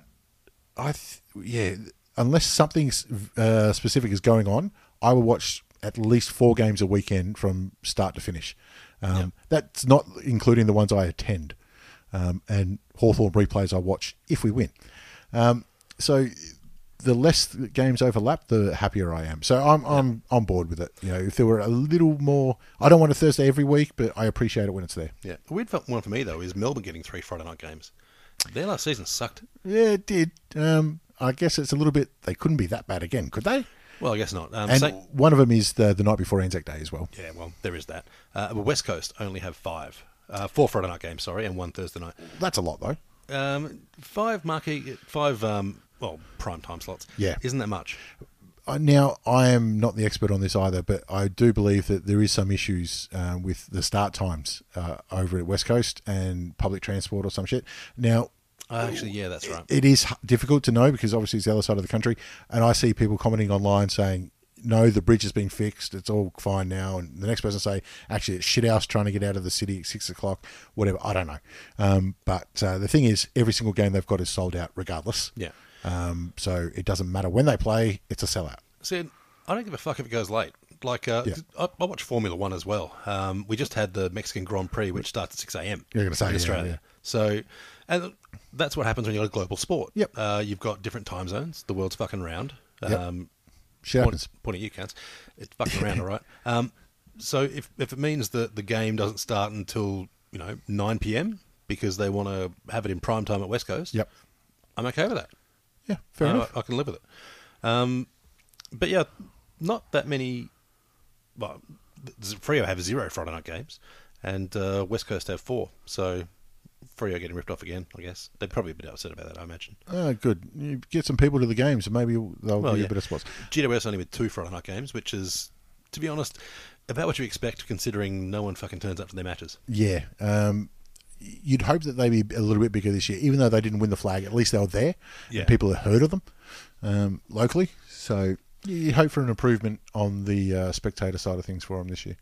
I th- yeah, unless something uh, specific is going on, I will watch at least four games a weekend from start to finish. Um, Yeah. That's not including the ones I attend. Um, and Hawthorn replays I watch if we win. Um, so the less the games overlap, the happier I am. So I'm I'm on board with it. You know, if there were a little more, I don't want a Thursday every week, but I appreciate it when it's there. Yeah. The weird one for me, though, is Melbourne getting three Friday night games. Their last season sucked. Yeah, it did. Um, I guess it's a little bit. They couldn't be that bad again, could they? Well, I guess not. Um, And same- one of them is the the night before Anzac Day as well. yeah, well, there is that. Uh, but West Coast only have five. Uh, four Friday night games, sorry, and one Thursday night. That's a lot though. Um, five marquee, five, um, well, prime time slots. Yeah. Isn't that much? Uh, Now, I am not the expert on this either, but I do believe that there is some issues uh, with the start times uh, over at West Coast and public transport or some shit. Now, Uh, actually, yeah, that's right. it is h- difficult to know because obviously it's the other side of the country, and I see people commenting online saying, no, the bridge has been fixed, it's all fine now, and the next person say, actually, it's shit house trying to get out of the city at six o'clock, whatever, I don't know. Um, but uh, the thing is, every single game they've got is sold out regardless. Yeah. Um, so it doesn't matter when they play, it's a sellout. See, I don't give a fuck if it goes late. Like, uh, Yeah. I, I watch Formula One as well. Um, we just had the Mexican Grand Prix, which starts at six a.m. You're gonna say, in yeah, Australia. yeah. So, and that's what happens when you've got a global sport. Yep. Uh, you've got different time zones. The world's fucking round. Yep. Um, Shit point, happens. point at you, cunts. It's fucking around, all right? Um, so if if it means that the game doesn't start until, you know, nine p.m. because they want to have it in prime time at West Coast, Yep. I'm okay with that. Yeah, fair I, enough. I can live with it. Um, but yeah, not that many. Well, Freo have zero Friday night games, and uh, West Coast have four. So Freo getting ripped off again, I guess. They'd probably be upset about that, I imagine. Oh, good. You get some people to the games, and maybe they'll Well, give you yeah. a bit of spots. G W S only with two Friday night games, which is, to be honest, about what you expect considering no one fucking turns up to their matches. Yeah. Um, you'd hope that they'd be a little bit bigger this year, even though they didn't win the flag. At least they were there, Yeah. and people had heard of them um, locally. So you hope for an improvement on the uh, spectator side of things for them this year.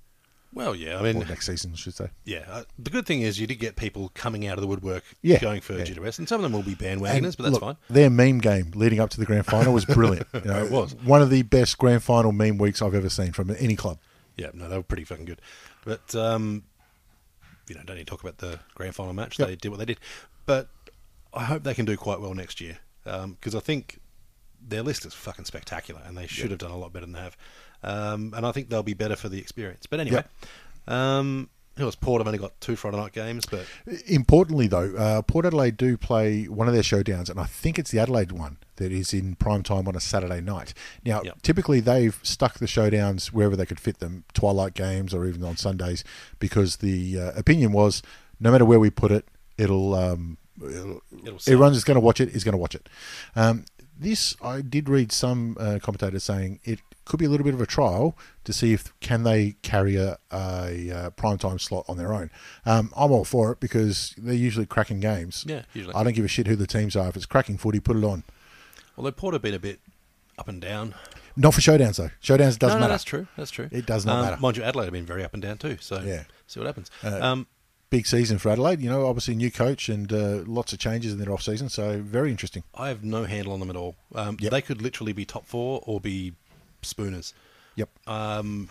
Well, yeah, I mean, or next season, I should say. Yeah, uh, the good thing is you did get people coming out of the woodwork Yeah, going for yeah. G W S, and some of them will be bandwagoners, And but that's look, fine. Their meme game leading up to the grand final was brilliant. You know, It was. one of the best grand final meme weeks I've ever seen from any club. Yeah, no, they were pretty fucking good. But, um, you know, don't need to talk about the grand final match. Yep. They did what they did. But I hope they can do quite well next year, because I think their list is fucking spectacular, and they should have done a lot better than they have. Um, and I think they'll be better for the experience. But anyway, Yep. um, who else? Port have only got two Friday night games, but Importantly, though, uh, Port Adelaide do play one of their showdowns, and I think it's the Adelaide one that is in prime time on a Saturday night. Now, Yep. typically they've stuck the showdowns wherever they could fit them, twilight games or even on Sundays, because the uh, opinion was no matter where we put it, it'll, um, it'll, It'll sell. everyone who's going to watch it is going to watch it. Um, this, I did read some uh, commentators saying it could be a little bit of a trial to see if can they carry a, a, uh primetime slot on their own. Um, I'm all for it because they're usually cracking games. Yeah, usually. I don't give a shit who the teams are. If it's cracking footy, put it on. although Port have been a bit up and down. Not for showdowns though. Showdowns doesn't no, no, matter. that's true. That's true. It does not um, matter. Mind you, Adelaide have been very up and down too. So Yeah. see what happens. Uh, um, Big season for Adelaide. You know, obviously new coach and uh, lots of changes in their off season. So very interesting. I have no handle on them at all. Um, Yep. They could literally be top four or be spooners. Yep. Um,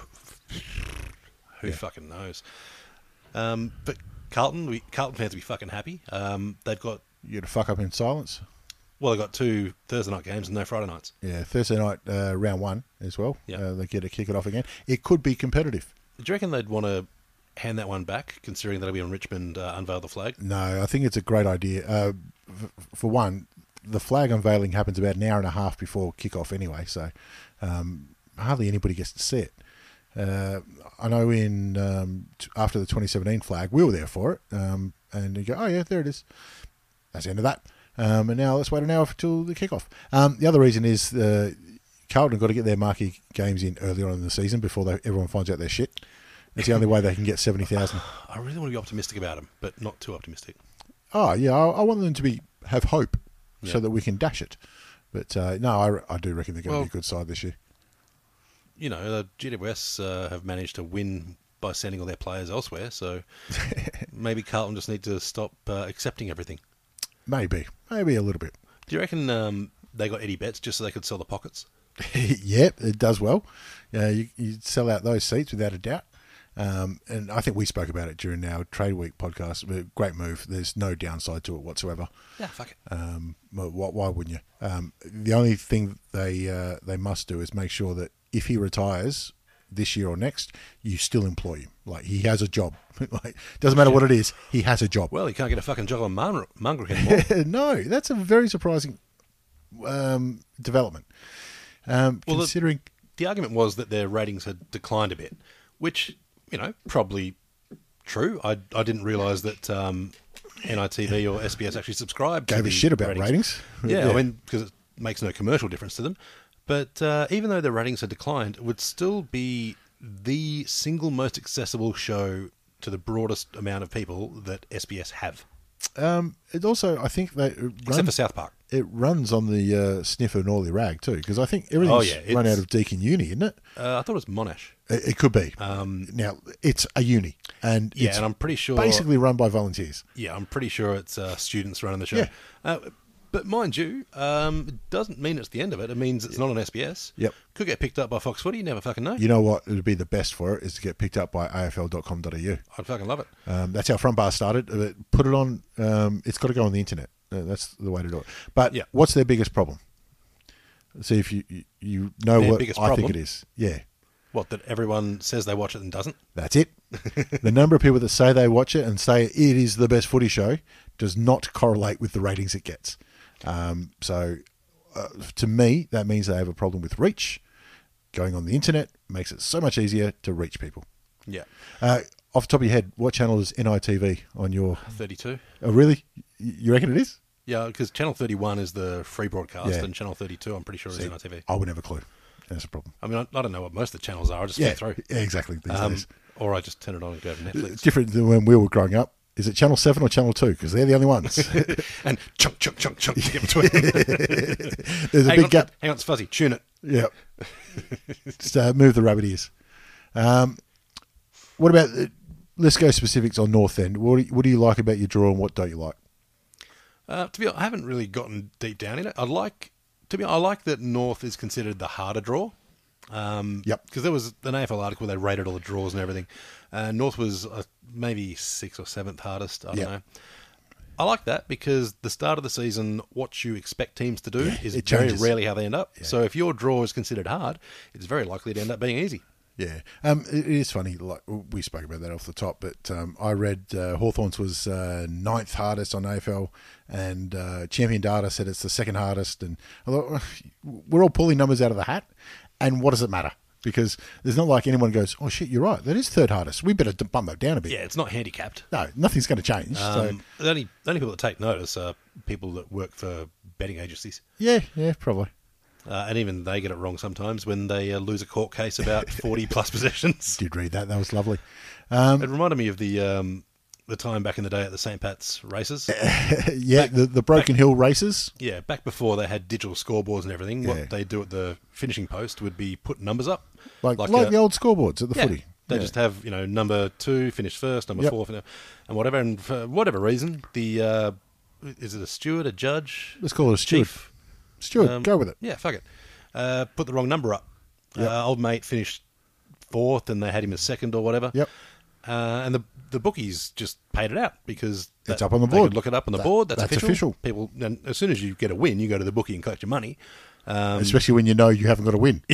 who fucking knows? Um, but Carlton, we, Carlton fans will be fucking happy. Um, they've got You got to fuck up in silence. well, they've got two Thursday night games and no Friday nights. Yeah, Thursday night uh, round one as well. Yeah. Uh, they get to kick it off again. It could be competitive. Do you reckon they'd want to hand that one back, considering that'll be on Richmond uh, unveil the flag? No, I think it's a great idea. Uh, f- for one, the flag unveiling happens about an hour and a half before kickoff anyway, so um, hardly anybody gets to see it. Uh, I know in um, t- after the twenty seventeen flag, we were there for it, um, and you go, oh yeah, there it is. That's the end of that. Um, and now let's wait an hour until the kickoff. Um, the other reason is uh, Carlton got to get their marquee games in early on in the season before they, everyone finds out their shit. It's the only way they can get seventy thousand. I really want to be optimistic about them, but not too optimistic. Oh, yeah, I, I want them to be have hope so Yeah. that we can dash it. But uh, no, I, I do reckon they're going to Well- be a good side this year. You know, the G W S uh, have managed to win by sending all their players elsewhere, so maybe Carlton just need to stop uh, accepting everything. Maybe. Maybe a little bit. Do you reckon um, they got Eddie Betts just so they could sell the pockets? Yeah, it does well. Uh, you, you sell out those seats without a doubt. Um, and I think we spoke about it during our Trade Week podcast. A great move. There's no downside to it whatsoever. Yeah, fuck it. Um, well, why, why wouldn't you? Um, the only thing they uh, they must do is make sure that if he retires this year or next, you still employ him. Like, he has a job. Like, doesn't matter what it is, he has a job. Well, you can't get a fucking job on Mun- Mungra anymore. No, that's a very surprising um, development. Um, Well, the- considering, The argument was that their ratings had declined a bit, which, you know, probably true. I, I didn't realise that um, N I T V or S B S actually subscribed to gave a the shit about ratings. Yeah, I mean, because it makes no commercial difference to them. But uh, even though the ratings had declined, it would still be the single most accessible show to the broadest amount of people that S B S have, Um, it also, I think that it except runs, for South Park. it runs on the uh, Sniffer and Orley Rag too, because I think everything's Oh, yeah, run it's- out of Deakin Uni, isn't it? Uh, I thought it was Monash. It, it could be. Now, it's a uni, and Yeah, it's and I'm pretty sure basically run by volunteers. Yeah, I'm pretty sure it's uh, students running the show. Yeah. Uh, but mind you, um, it doesn't mean it's the end of it. It means it's not on S B S. Yep. Could get picked up by Fox Footy. You never fucking know. You know what would be the best for it is to get picked up by A F L dot com dot A U. I'd fucking love it. Um, that's how Front Bar started. Uh, Put it on. Um, it's got to go on the internet. Uh, that's the way to do it. But Yeah. what's their biggest problem? See if you you, you know Their what biggest I think problem? it is. Yeah, What, that everyone says they watch it and doesn't? that's it. The number of people that say they watch it and say it is the best footy show does not correlate with the ratings it gets. Um, so, uh, to me, that means they have a problem with reach. Going on the internet makes it so much easier to reach people. Yeah. Uh, off the top of your head, what channel is N I T V on your? thirty-two. Oh, really? Y- You reckon it is? Yeah, because Channel thirty-one is the free broadcast, Yeah. and Channel thirty-two, I'm pretty sure, is See, N I T V. I would have a clue. That's a problem. I mean, I, I don't know what most of the channels are. I just Yeah, flip through. yeah, exactly. These Um, days. or I just turn it on and go to Netflix. It's different than when we were growing up. Is it Channel seven or Channel two? Because they're the only ones. and chunk, chunk, chunk, chunk to get between. There's a hang big on, gap. Hang on, it's fuzzy. Tune it. Yeah. Just uh, move the rabbit ears. Um, what about? Uh, let's go specifics on North End. What do you, what do you like about your draw, and what don't you like? Uh, to be honest, I haven't really gotten deep down in it. I like to be. I like that North is considered the harder draw. Um, Yep. Because there was an A F L article where they rated all the draws and everything. Uh, North was uh, maybe sixth or seventh hardest. I don't Yep. know. I like that because the start of the season, what you expect teams to do Yeah, is it very changes. rarely how they end up. So if your draw is considered hard, it's very likely to end up being easy. Yeah, um, it is funny. Like we spoke about that off the top, but um, I read uh, Hawthorns was uh, ninth hardest on A F L, and uh, Champion Data said it's the second hardest. And I thought, we're all pulling numbers out of the hat, and what does it matter? Because there's not like anyone goes, oh shit, you're right, that is third hardest. We better bump that down a bit. Yeah, it's not handicapped. No, nothing's going to change. so Um, the only the only people that take notice are people that work for betting agencies. yeah, yeah, probably. Uh, and even they get it wrong sometimes when they uh, lose a court case about forty plus possessions. Did read that. That was lovely. Um, It reminded me of the um, the time back in the day at the Saint Pat's races. yeah, the the Broken Hill races. Yeah, back before they had digital scoreboards and everything, Yeah. what they do at the finishing post would be put numbers up. Like, like, a- the old scoreboards at the yeah, footy. They Yeah. just have, you know, number two finished first, number Yep. four, fin- and whatever. And for whatever reason, the uh, is it a steward, a judge? Let's call it a steward. Chief? Stuart, Um, go with it. Yeah, fuck it. Uh, put the wrong number up. Yep. Uh, old mate finished fourth, and they had him as second or whatever. Yep. Uh, and the the bookies just paid it out because It's that- up on the They board. could look it up on the That- board. That's, that's official. official. People, and as soon as you get a win, you go to the bookie and collect your money. Um, Especially when you know you haven't got a win.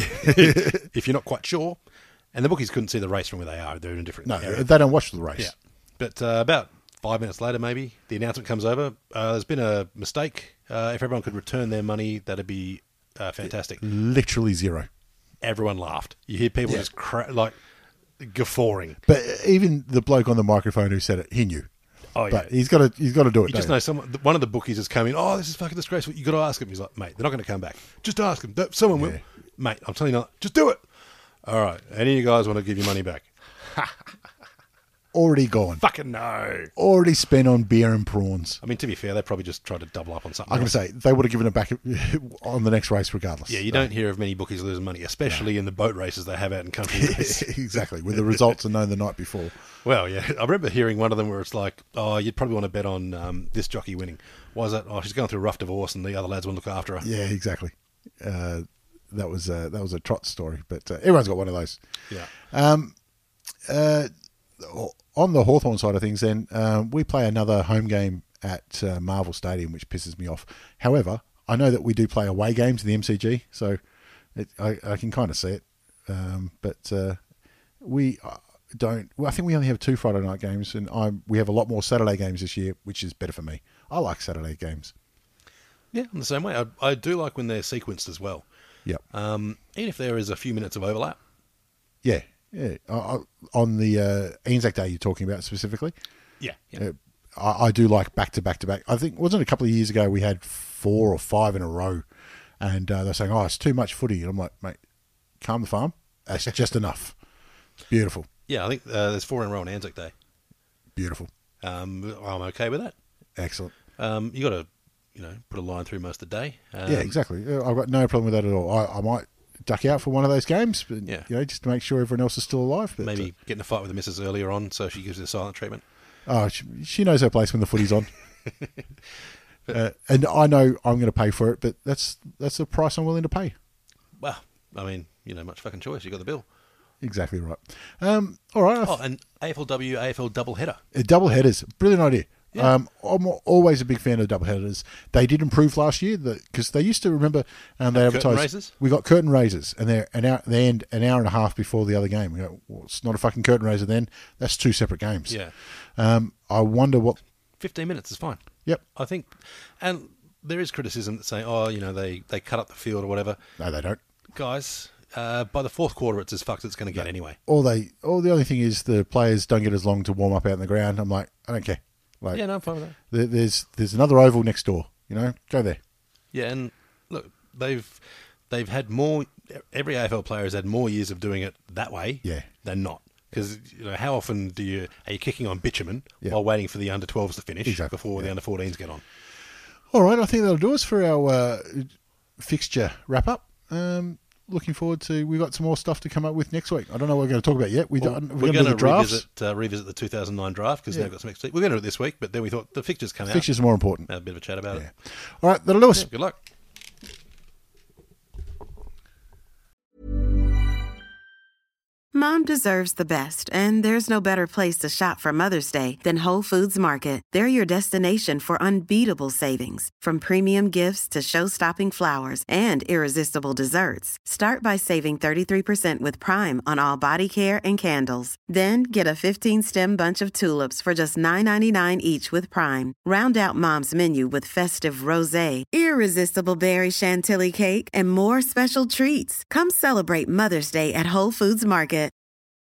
if you're not quite sure. And the bookies couldn't see the race from where they are. They're in a different No, area. they don't watch the race. Yeah. But uh, about five minutes later, maybe, the announcement comes over. Uh, there's been a mistake. Uh, if everyone could return their money, that'd be uh, fantastic. Literally zero. Everyone laughed. You hear people Yeah. just cra- like guffawing. But even the bloke on the microphone who said it, he knew. Oh, yeah. But he's got to he's got to do it. You just don't know someone. One of the bookies has come in. Oh, this is fucking disgraceful. You got to ask him. He's like, mate, they're not going to come back. Just ask them. That- Someone will. Yeah. Mate, I'm telling you, not. Just do it. All right. Any of you guys want to give your money back? Already gone. Fucking no. Already spent on beer and prawns. I mean, to be fair, they probably just tried to double up on something. I'm going else. to say they would have given it back on the next race regardless. Yeah, you don't hear of many bookies losing money, especially in the boat races they have out in country. exactly. With the results are known the night before. Well, yeah, I remember hearing one of them where it's like, oh, you'd probably want to bet on um, this jockey winning. Why is that? Oh, she's going through a rough divorce and the other lads will look after her. Yeah, exactly. Uh, that was uh, that was a trot story, but uh, everyone's got one of those. Yeah. Um, uh, on the Hawthorn side of things, then um, we play another home game at uh, Marvel Stadium, which pisses me off. However, I know that we do play away games in the M C G, so it, I, I can kind of see it. Um, but uh, we don't. Well, I think we only have two Friday night games, and I we have a lot more Saturday games this year, which is better for me. I like Saturday games. Yeah, in the same way. I, I do like when they're sequenced as well. Yep. Um, even if there is a few minutes of overlap. Yeah. Yeah. Uh, on the uh, Anzac Day you're talking about specifically. Yeah. yeah. Uh, I, I do like back to back to back. I think wasn't it a couple of years ago we had four or five in a row, and uh, they're saying, "Oh, it's too much footy," and I'm like, "Mate, calm the farm. That's just enough." Beautiful, Yeah, I think uh, there's four in a row on Anzac Day. beautiful, Um, I'm okay with that. excellent. Um, you got to, you know, put a line through most of the day. Um, Yeah, exactly. Uh, I've got no problem with that at all. I, I might duck out for one of those games, but, Yeah. you know, just to make sure everyone else is still alive. But, Maybe get in a fight with the missus earlier on, so she gives you the silent treatment. uh, oh, she, she knows her place when the footy's on. uh, and I know I'm going to pay for it, but that's that's the price I'm willing to pay. Well, I mean, you know, much fucking choice. You got the bill. Exactly right. Um, all right. Oh, and A F L W, A F L double header. Uh, double headers, brilliant idea. Yeah. Um, I'm always a big fan of double headers. They did improve last year because they used to remember um, they Have curtain advertised. raisers? We got curtain raisers, and they're an hour. They end an hour and a half before the other game. We go, well, it's not a fucking curtain raiser. Then that's two separate games. Yeah. Um, I wonder what. fifteen minutes is fine. Yep. I think, and there is criticism that saying, oh, you know, they, they cut up the field or whatever. No, they don't. Guys, uh, by the fourth quarter, it's as fucked as it's going to get anyway. All they. All the only thing is the players don't get as long to warm up out on the ground. I'm like, I don't care. Like, Yeah, no, I'm fine with that. there, there's there's another oval next door. You know, go there. Yeah, and look, they've they've had more. Every A F L player has had more years of doing it that way. Yeah. Than not, because you know how often do you are you kicking on bitumen Yeah. while waiting for the under twelves to finish Exactly, before the yeah. under fourteens get on? All right, I think that'll do us for our uh, fixture wrap up. Um, looking forward to. We've got some more stuff to come up with next week. I don't know what we're going to talk about yet. We well, don't, we're going to revisit, uh, revisit the two thousand nine draft because yeah. now we've got some extra. We're going to do it this week, but then we thought the fixtures come fixtures out. Fixtures are more important. Have a bit of a chat about yeah. it. All right, that'll do us. Yeah, good luck. Mom deserves the best, and there's no better place to shop for Mother's Day than Whole Foods Market. They're your destination for unbeatable savings, from premium gifts to show-stopping flowers and irresistible desserts. Start by saving thirty-three percent with Prime on all body care and candles. Then get a fifteen-stem bunch of tulips for just nine ninety-nine each with Prime. Round out Mom's menu with festive rosé, irresistible berry chantilly cake, and more special treats. Come celebrate Mother's Day at Whole Foods Market.